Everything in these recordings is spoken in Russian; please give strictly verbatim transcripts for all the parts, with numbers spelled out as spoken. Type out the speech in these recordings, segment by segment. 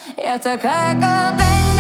Я такая, как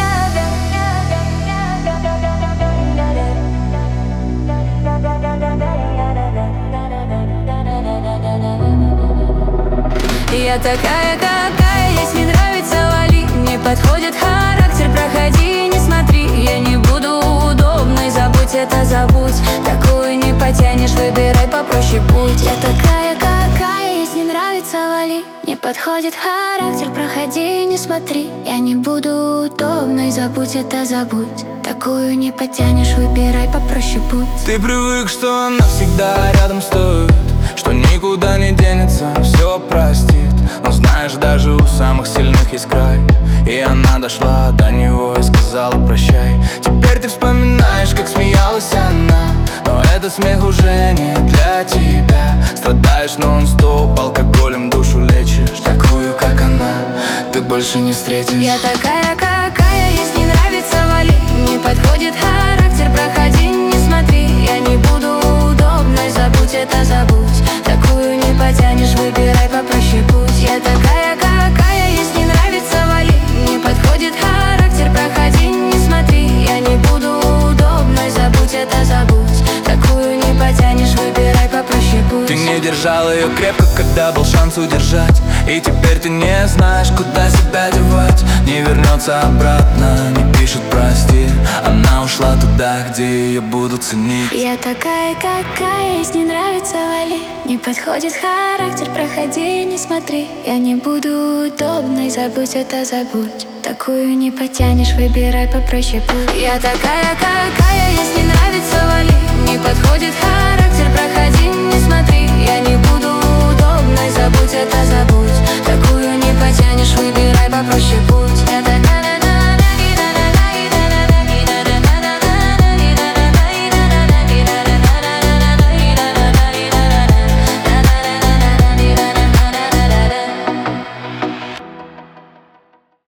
Я такая, какая есть, не нравится, вали. Не подходит характер, проходи, не смотри. Я не буду удобной, забудь это, забудь. Такую не потянешь, выбирай попроще путь. Я такая, какая есть, не нравится, вали. Не подходит характер, проходи, не смотри. Я не буду удобной, забудь это, забудь. Такую не потянешь, выбирай попроще путь. Ты привык, что она всегда рядом стоит, что никуда не денется, все простит. Но знаешь, даже у самых сильных есть край. И она дошла до него и сказала прощай. Теперь ты вспоминаешь, как смеялась она, но этот смех уже не для тебя. Страдаешь нон-стоп, алкоголем душу лечишь. Такую, как она, ты больше не встретишь. Я такая, какая есть, не нравится, вали. Не подходит характер, проходи, не смотри. Я не буду удобной, забудь это, забудь. Такую не потянешь, выбирай попроще путь. Я такая, какая есть, не нравится, вали. Не подходит характер, проходи, не смотри. Я не буду удобной, забудь это, забудь. Такую не потянешь, выбирай попроще путь. Ты не держал ее крепко, когда был шанс удержать. И теперь ты не знаешь, куда себя девать. Не вернется обратно, не пишет прости. Она ушла туда, где ее будут ценить. Я такая, какая есть, не нравится, вали. Не подходит характер, проходи, не смотри. Я не буду удобной, забудь это, забудь. Такую не потянешь, выбирай попроще путь. Я такая, какая есть, не нравится, вали. Не подходит характер, проходи, не смотри. Я не буду удобной, забудь это, забудь. Такую не потянешь, выбирай попроще путь.